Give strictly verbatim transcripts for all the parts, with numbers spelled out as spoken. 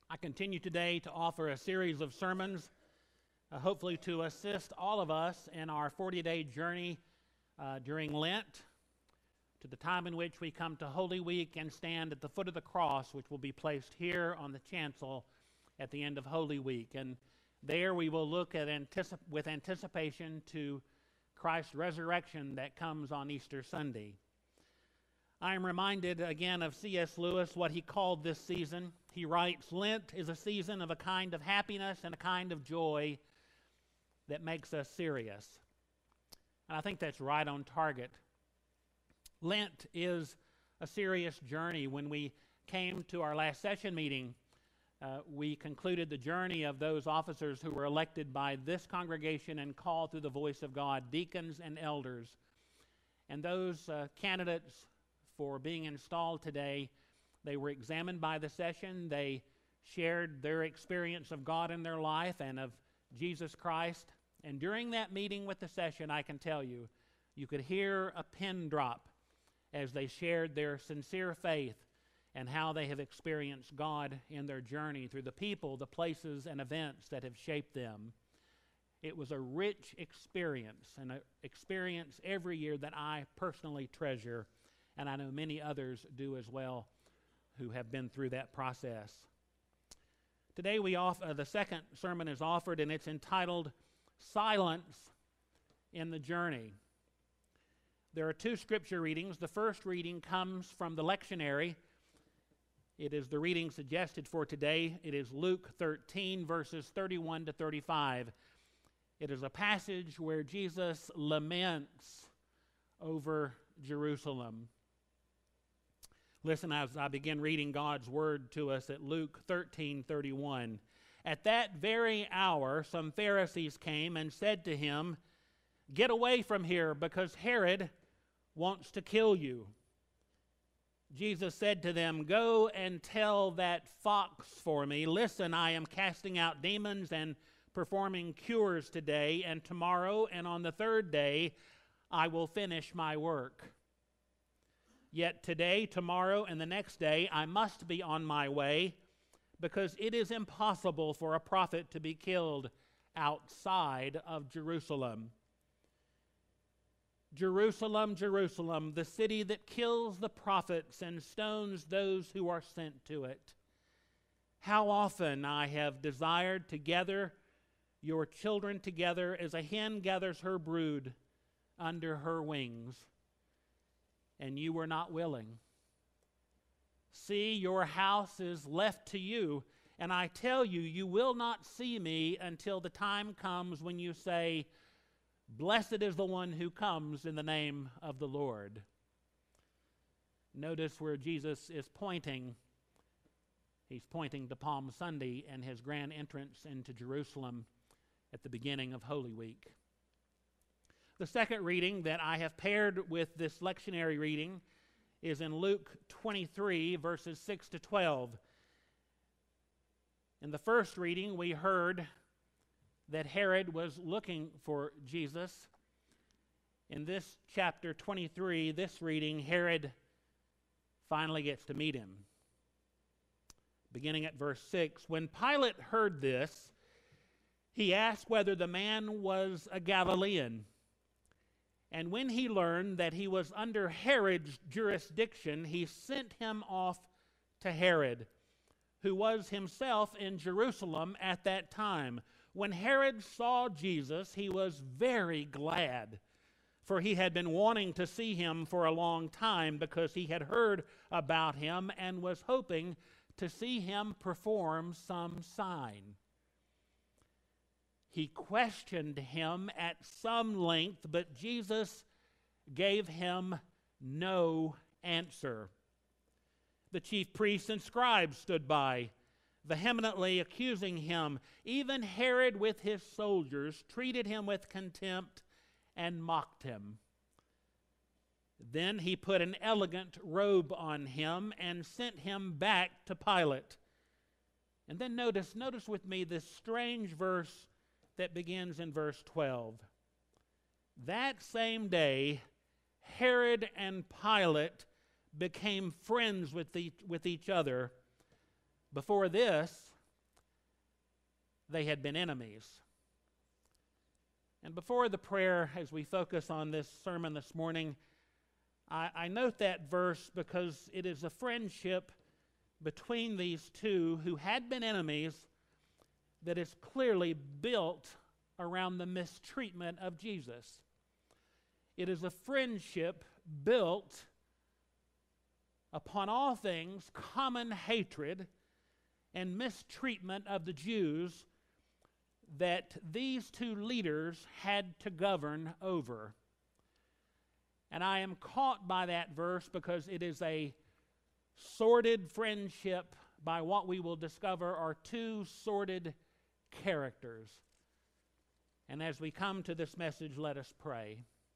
I continue today to offer a series of sermons, uh, hopefully to assist all of us in our forty-day journey uh, during Lent, to the time in which we come to Holy Week and stand at the foot of the cross, which will be placed here on the chancel at the end of Holy Week. And there we will look at anticip- with anticipation to Christ's resurrection that comes on Easter Sunday. I am reminded again of C S Lewis, what he called this season. He writes, "Lent is a season of a kind of happiness and a kind of joy that makes us serious." And I think that's right on target. Lent is a serious journey. When we came to our last session meeting, uh, we concluded the journey of those officers who were elected by this congregation and called through the voice of God, deacons and elders. And those uh, candidates for being installed today, they were examined by the session. They shared their experience of God in their life and of Jesus Christ. And during that meeting with the session, I can tell you, you could hear a pin drop as they shared their sincere faith and how they have experienced God in their journey through the people, the places, and events that have shaped them. It was a rich experience, and an experience every year that I personally treasure, and I know many others do as well who have been through that process. Today we off, uh, the second sermon is offered, and it's entitled Silence in the Journey. There are two scripture readings. The first reading comes from the lectionary. It is the reading suggested for today. It is Luke thirteen, verses thirty-one to thirty-five. It is a passage where Jesus laments over Jerusalem. Listen as I begin reading God's word to us at Luke thirteen thirty-one. "At that very hour, some Pharisees came and said to him, 'Get away from here, because Herod wants to kill you.' Jesus said to them, 'Go and tell that fox for me, listen, I am casting out demons and performing cures today, and tomorrow and on the third day I will finish my work. Yet today, tomorrow, and the next day I must be on my way, because it is impossible for a prophet to be killed outside of Jerusalem. Jerusalem, Jerusalem, the city that kills the prophets and stones those who are sent to it. How often I have desired to gather your children together as a hen gathers her brood under her wings, and you were not willing. See, your house is left to you, and I tell you, you will not see me until the time comes when you say, Blessed is the one who comes in the name of the Lord.'" Notice where Jesus is pointing. He's pointing to Palm Sunday and his grand entrance into Jerusalem at the beginning of Holy Week. The second reading that I have paired with this lectionary reading is in Luke twenty-three, verses six to twelve. In the first reading, we heard that Herod was looking for Jesus. In this chapter twenty-three, this reading, Herod finally gets to meet him. Beginning at verse six, "When Pilate heard this, he asked whether the man was a Galilean. And when he learned that he was under Herod's jurisdiction, he sent him off to Herod, who was himself in Jerusalem at that time. When Herod saw Jesus, he was very glad, for he had been wanting to see him for a long time, because he had heard about him and was hoping to see him perform some sign. He questioned him at some length, but Jesus gave him no answer. The chief priests and scribes stood by, vehemently accusing him. Even Herod with his soldiers treated him with contempt and mocked him. Then he put an elegant robe on him and sent him back to Pilate." And then notice, notice with me this strange verse that begins in verse twelve. "That same day, Herod and Pilate became friends with each, with each other. Before this, they had been enemies. And before the prayer, as we focus on this sermon this morning, I, I note that verse because it is a friendship between these two who had been enemies that is clearly built around the mistreatment of Jesus. It is a friendship built upon all things common hatred and mistreatment of the Jews that these two leaders had to govern over. And I am caught by that verse because it is a sordid friendship by what we will discover are two sordid characters. And as we come to this message, let us pray.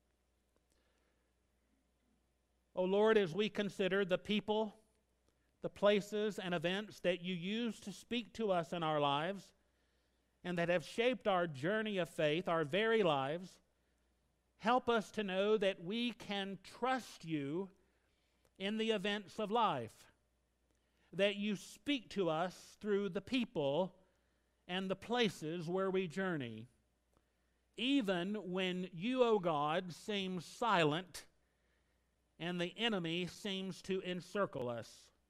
O Lord, as we consider the people, the places, and events that you use to speak to us in our lives, and that have shaped our journey of faith, our very lives, help us to know that we can trust you in the events of life, that you speak to us through the people and the places where we journey, even when you, O God, seem silent and the enemy seems to encircle us.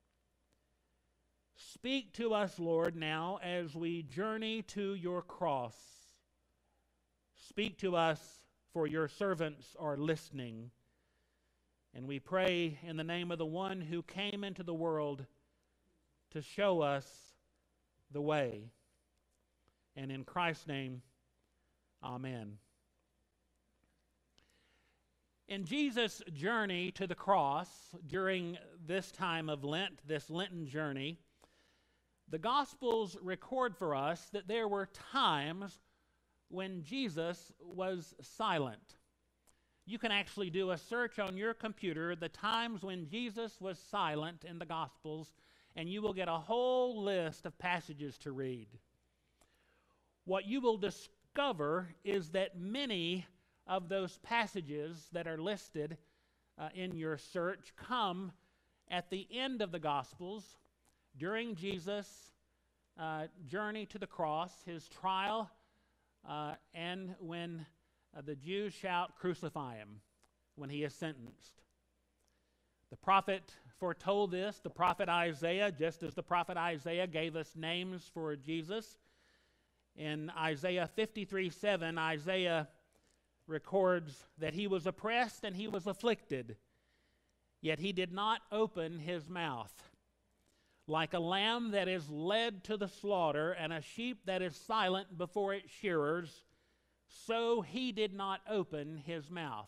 Speak to us, Lord, now as we journey to your cross. Speak to us, for your servants are listening. And we pray in the name of the one who came into the world to show us the way. And in Christ's name, amen. In Jesus' journey to the cross during this time of Lent, this Lenten journey, the Gospels record for us that there were times when Jesus was silent. You can actually do a search on your computer, the times when Jesus was silent in the Gospels, and you will get a whole list of passages to read. What you will discover is that many of those passages that are listed uh, in your search come at the end of the Gospels during Jesus' uh, journey to the cross, his trial, uh, and when uh, the Jews shout, "Crucify him," when he is sentenced. The prophet foretold this, the prophet Isaiah, just as the prophet Isaiah gave us names for Jesus. In Isaiah fifty-three seven, Isaiah records that he was oppressed and he was afflicted, yet he did not open his mouth. Like a lamb that is led to the slaughter and a sheep that is silent before its shearers, so he did not open his mouth.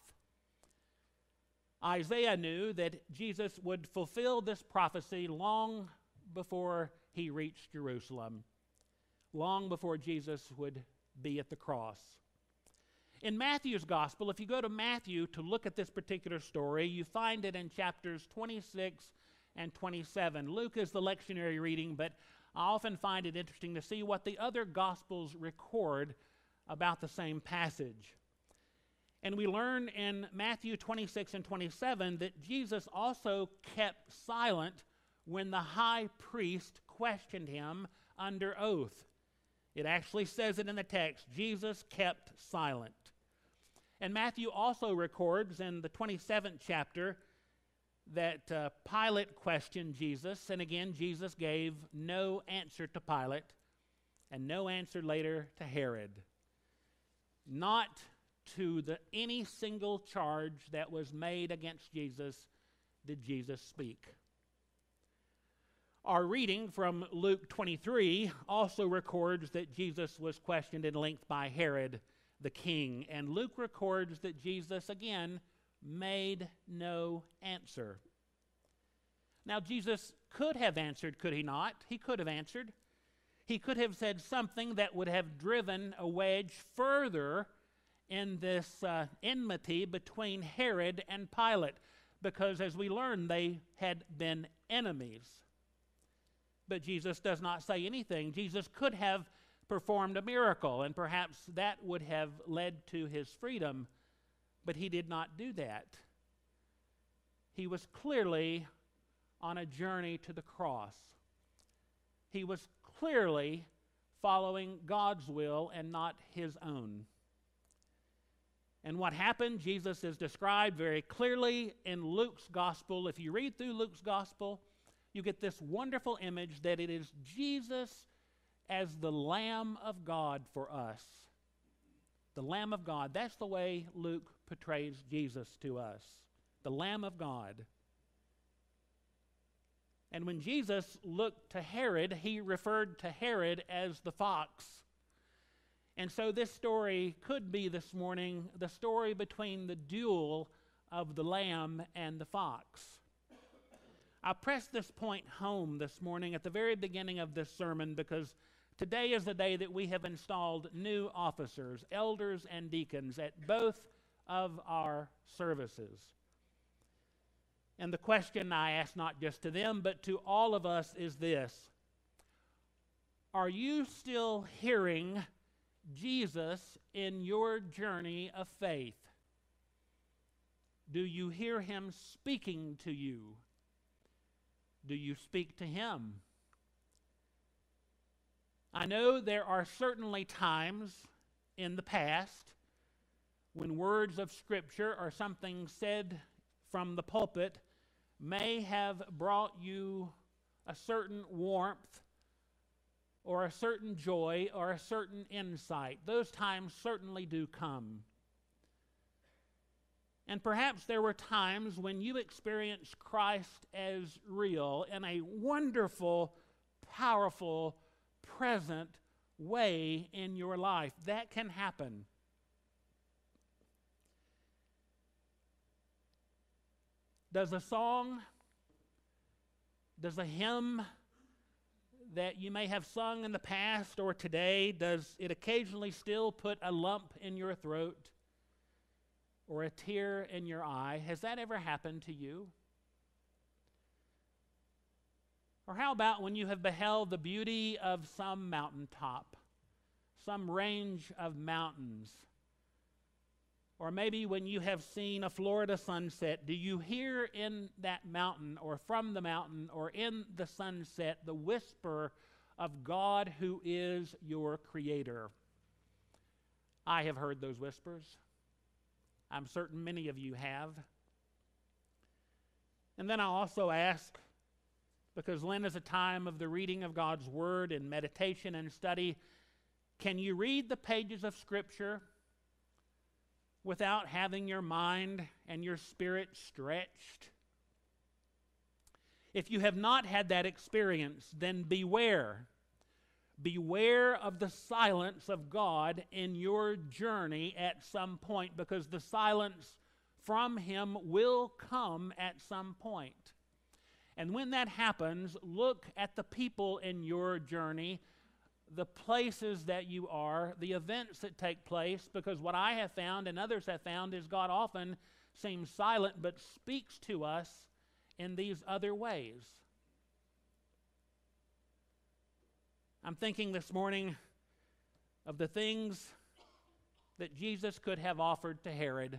Isaiah knew that Jesus would fulfill this prophecy long before he reached Jerusalem, long before Jesus would be at the cross. In Matthew's gospel, if you go to Matthew to look at this particular story, you find it in chapters twenty-six and twenty-seven. Luke is the lectionary reading, but I often find it interesting to see what the other gospels record about the same passage. And we learn in Matthew twenty-six and twenty-seven that Jesus also kept silent when the high priest questioned him under oath. It actually says it in the text, Jesus kept silent. And Matthew also records in the twenty-seventh chapter that uh, Pilate questioned Jesus, and again, Jesus gave no answer to Pilate, and no answer later to Herod. Not to the, any single charge that was made against Jesus did Jesus speak. Our reading from Luke twenty-three also records that Jesus was questioned in length by Herod the king, and Luke records that Jesus again made no answer. Now, Jesus could have answered, could he not? He could have answered. He could have said something that would have driven a wedge further in this uh, enmity between Herod and Pilate, because as we learn, they had been enemies. But Jesus does not say anything. Jesus could have performed a miracle, and perhaps that would have led to his freedom, but he did not do that. He was clearly on a journey to the cross. He was clearly following God's will and not his own. And what happened, Jesus is described very clearly in Luke's gospel. If you read through Luke's gospel, you get this wonderful image that it is Jesus as the Lamb of God for us. The Lamb of God. That's the way Luke portrays Jesus to us. The Lamb of God. And when Jesus looked to Herod, he referred to Herod as the fox. And so this story could be this morning the story between the duel of the lamb and the fox. I press this point home this morning at the very beginning of this sermon because today is the day that we have installed new officers, elders and deacons at both of our services. And the question I ask not just to them, but to all of us is this: are you still hearing Jesus in your journey of faith? Do you hear him speaking to you? Do you speak to him? I know there are certainly times in the past when words of Scripture or something said from the pulpit may have brought you a certain warmth or a certain joy or a certain insight. Those times certainly do come. And perhaps there were times when you experienced Christ as real in a wonderful, powerful, present way in your life. That can happen. Does a song, does a hymn that you may have sung in the past or today, does it occasionally still put a lump in your throat or a tear in your eye? Has that ever happened to you? Or how about when you have beheld the beauty of some mountaintop, some range of mountains? Or maybe when you have seen a Florida sunset, do you hear in that mountain or from the mountain or in the sunset the whisper of God who is your creator? I have heard those whispers. I'm certain many of you have. And then I also ask, because Lent is a time of the reading of God's Word and meditation and study, can you read the pages of Scripture without having your mind and your spirit stretched? If you have not had that experience, then beware. Beware of the silence of God in your journey at some point, because the silence from Him will come at some point. And when that happens, look at the people in your journey, the places that you are, the events that take place, because what I have found and others have found is God often seems silent but speaks to us in these other ways. I'm thinking this morning of the things that Jesus could have offered to Herod.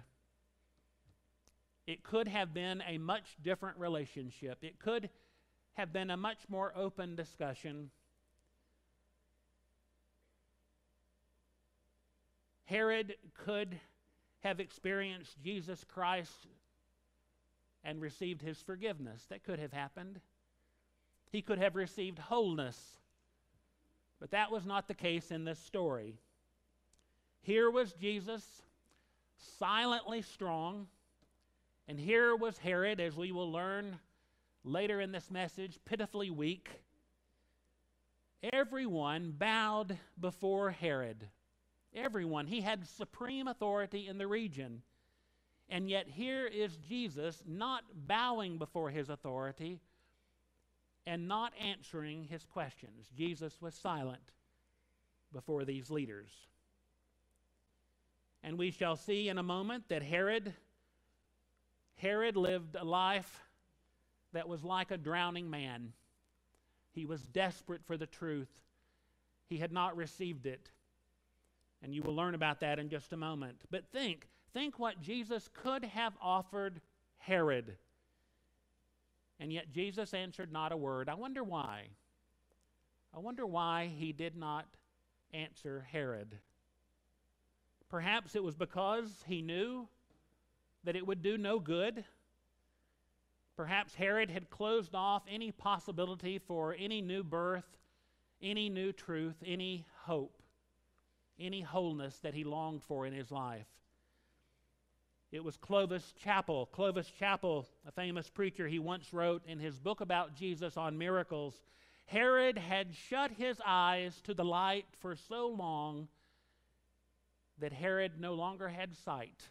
It could have been a much different relationship. It could have been a much more open discussion. Herod could have experienced Jesus Christ and received his forgiveness. That could have happened. He could have received wholeness. But that was not the case in this story. Here was Jesus, silently strong, and here was Herod, as we will learn later in this message, pitifully weak. Everyone bowed before Herod. Everyone. He had supreme authority in the region. And yet here is Jesus not bowing before his authority and not answering his questions. Jesus was silent before these leaders. And we shall see in a moment that Herod, Herod lived a life that was like a drowning man. He was desperate for the truth. He had not received it. And you will learn about that in just a moment. But think, think what Jesus could have offered Herod. And yet Jesus answered not a word. I wonder why. I wonder why he did not answer Herod? Perhaps it was because he knew that it would do no good. Perhaps Herod had closed off any possibility for any new birth, any new truth, any hope, any wholeness that he longed for in his life. It was Clovis Chappell. Clovis Chappell, a famous preacher, he once wrote in his book about Jesus on miracles, Herod had shut his eyes to the light for so long that Herod no longer had sight.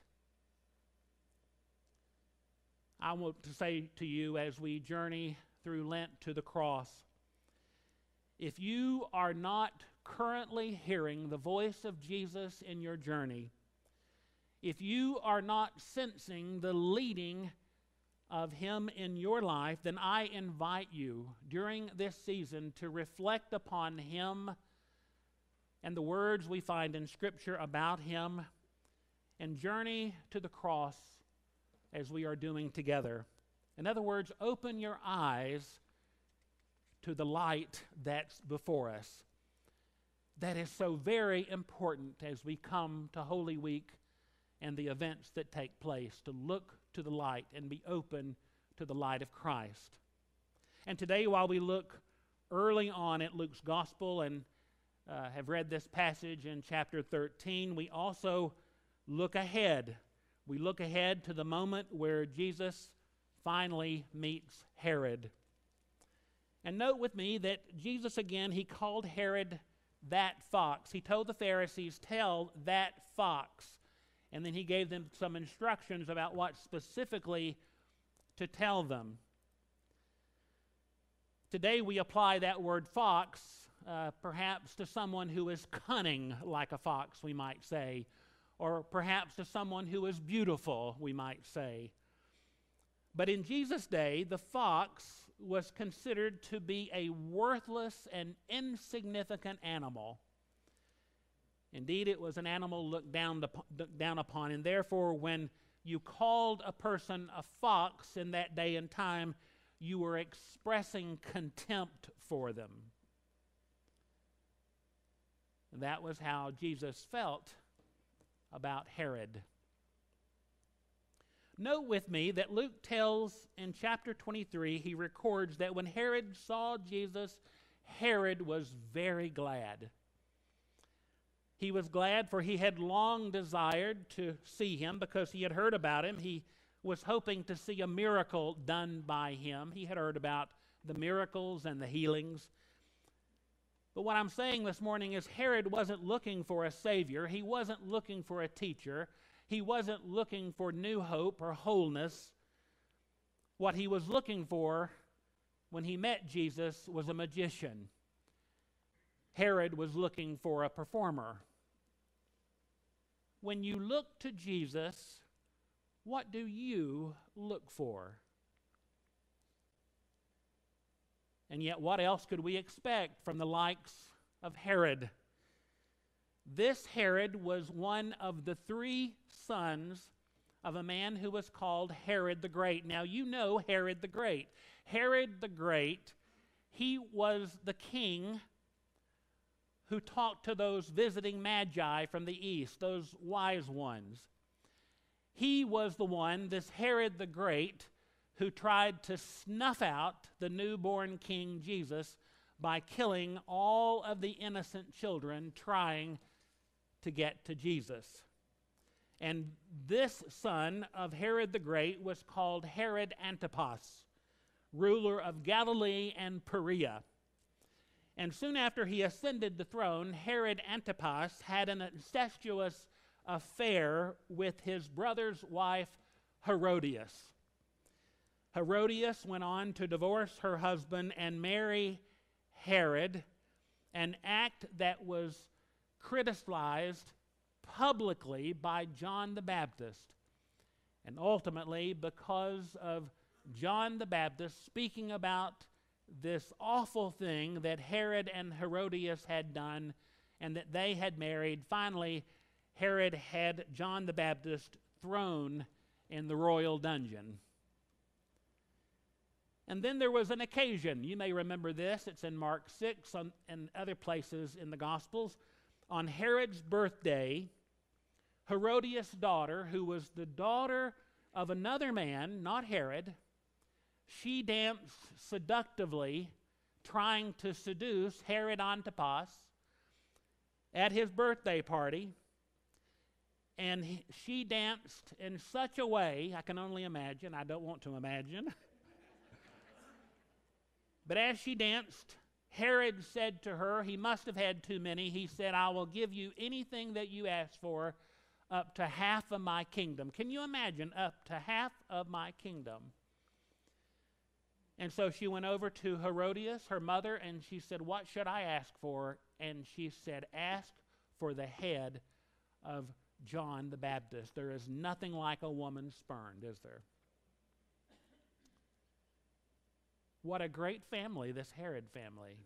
I want to say to you as we journey through Lent to the cross, if you are not currently hearing the voice of Jesus in your journey, if you are not sensing the leading of Him in your life, then I invite you during this season to reflect upon Him and the words we find in Scripture about Him and journey to the cross as we are doing together. In other words, open your eyes to the light that's before us. That is so very important as we come to Holy Week and the events that take place, to look to the light and be open to the light of Christ. And today, while we look early on at Luke's Gospel and uh, have read this passage in chapter thirteen, we also look ahead. We look ahead to the moment where Jesus finally meets Herod. And note with me that Jesus, again, he called Herod that fox. He told the Pharisees, tell that fox. And then he gave them some instructions about what specifically to tell them. Today we apply that word fox uh, perhaps to someone who is cunning like a fox, we might say, or perhaps to someone who is beautiful, we might say. But in Jesus' day, the fox was considered to be a worthless and insignificant animal. Indeed, it was an animal looked down, to, looked down upon, and therefore when you called a person a fox in that day and time, you were expressing contempt for them. And that was how Jesus felt about Herod. Note with me that Luke tells in chapter twenty-three, he records that when Herod saw Jesus, Herod was very glad. He was glad for he had long desired to see him because he had heard about him. He was hoping to see a miracle done by him. He had heard about the miracles and the healings. But what I'm saying this morning is Herod wasn't looking for a savior. He wasn't looking for a teacher. He wasn't looking for new hope or wholeness. What he was looking for when he met Jesus was a magician. Herod was looking for a performer. When you look to Jesus, what do you look for? And yet, what else could we expect from the likes of Herod? This Herod was one of the three sons of a man who was called Herod the Great. Now, you know Herod the Great. Herod the Great, he was the king who talked to those visiting magi from the east, those wise ones. He was the one, this Herod the Great, who tried to snuff out the newborn King Jesus by killing all of the innocent children trying to get to Jesus. And this son of Herod the Great was called Herod Antipas, ruler of Galilee and Perea. And soon after he ascended the throne, Herod Antipas had an incestuous affair with his brother's wife, Herodias. Herodias went on to divorce her husband and marry Herod, an act that was criticized publicly by John the Baptist. And ultimately, because of John the Baptist speaking about this awful thing that Herod and Herodias had done and that they had married, finally, Herod had John the Baptist thrown in the royal dungeon. And then there was an occasion. You may remember this. It's in Mark six on, and other places in the Gospels. on Herod's birthday, Herodias' daughter, who was the daughter of another man, not Herod, she danced seductively, trying to seduce Herod Antipas at his birthday party. And he, she danced in such a way, I can only imagine, I don't want to imagine. But as she danced, Herod said to her, he must have had too many, he said, I will give you anything that you ask for, up to half of my kingdom. Can you imagine, up to half of my kingdom? And so she went over to Herodias, her mother, and she said, what should I ask for? And she said, ask for the head of John the Baptist. There is nothing like a woman spurned, is there? What a great family, this Herod family.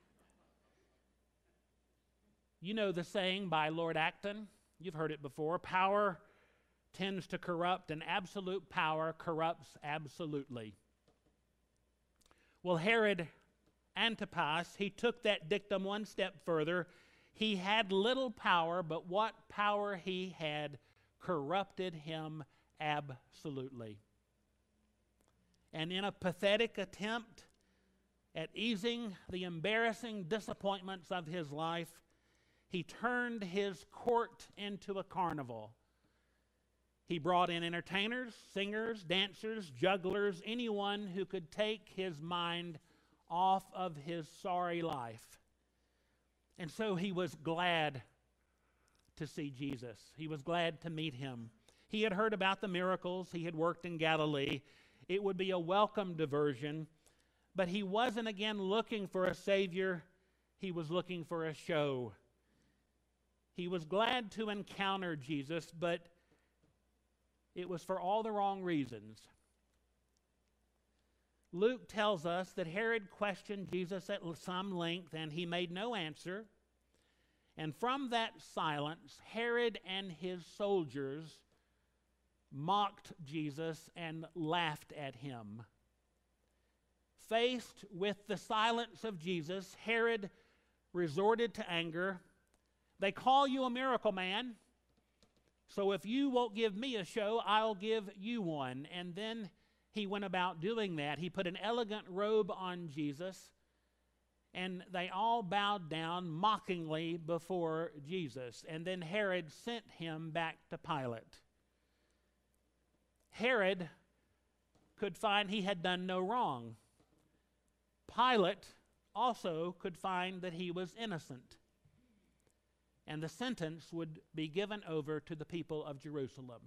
You know the saying by Lord Acton. You've heard it before. Power tends to corrupt, and absolute power corrupts absolutely. Well, Herod Antipas, he took that dictum one step further. He had little power, but what power he had corrupted him absolutely. And in a pathetic attempt at easing the embarrassing disappointments of his life, he turned his court into a carnival. He brought in entertainers, singers, dancers, jugglers, anyone who could take his mind off of his sorry life. And so he was glad to see Jesus. He was glad to meet him. He had heard about the miracles he had worked in Galilee. It would be a welcome diversion, but he wasn't again looking for a Savior. He was looking for a show. He was glad to encounter Jesus, but it was for all the wrong reasons. Luke tells us that Herod questioned Jesus at some length, and he made no answer. And from that silence, Herod and his soldiers mocked Jesus and laughed at him. Faced with the silence of Jesus, Herod resorted to anger. They call you a miracle man, so if you won't give me a show, I'll give you one. And then he went about doing that. He put an elegant robe on Jesus, and they all bowed down mockingly before Jesus. And then Herod sent him back to Pilate. Herod could find he had done no wrong. Pilate also could find that he was innocent. And the sentence would be given over to the people of Jerusalem.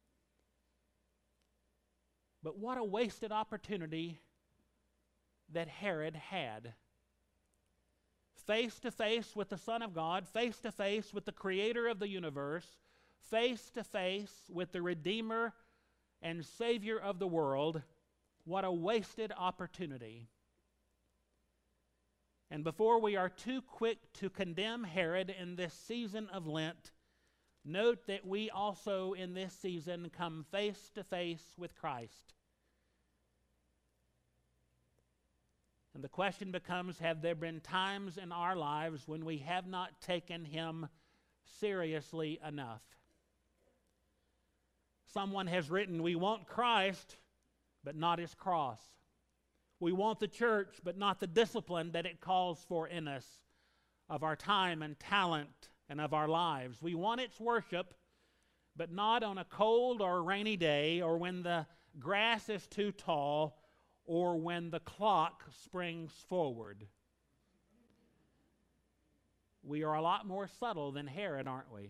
But what a wasted opportunity that Herod had. Face to face with the Son of God, face to face with the Creator of the universe, face to face with the Redeemer and Savior of the world. What a wasted opportunity. And before we are too quick to condemn Herod in this season of Lent, note that we also in this season come face to face with Christ. And the question becomes, have there been times in our lives when we have not taken him seriously enough? Someone has written, we want Christ, but not his cross. We want the church, but not the discipline that it calls for in us of our time and talent and of our lives. We want its worship, but not on a cold or rainy day, or when the grass is too tall, or when the clock springs forward. We are a lot more subtle than Herod, aren't we?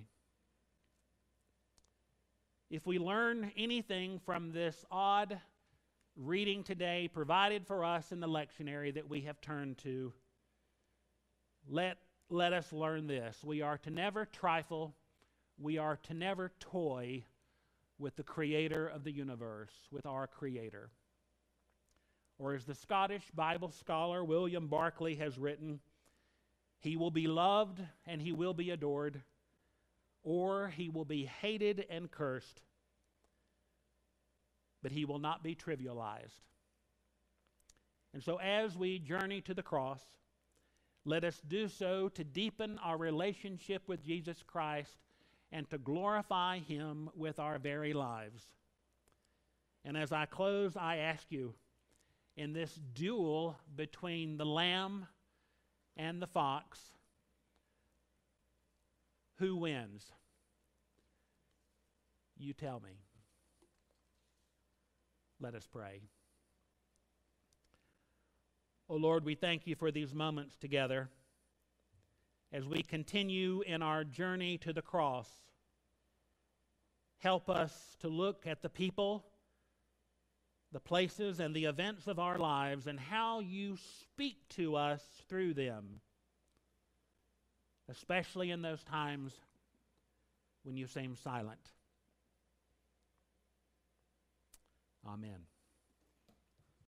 If we learn anything from this odd reading today provided for us in the lectionary that we have turned to, let, let us learn this. We are to never trifle. We are to never toy with the Creator of the universe, with our Creator. Or as the Scottish Bible scholar William Barclay has written, he will be loved and he will be adored, or he will be hated and cursed, but he will not be trivialized. And so as we journey to the cross, Let us do so to deepen our relationship with Jesus Christ and to glorify Him with our very lives. And as I close, I ask you, in this duel between the lamb and the fox, who wins? You tell me. Let us pray. Oh Lord, we thank you for these moments together as we continue in our journey to the cross. Help us to look at the people, the places, and the events of our lives and how you speak to us through them, especially in those times when you seem silent. Amen.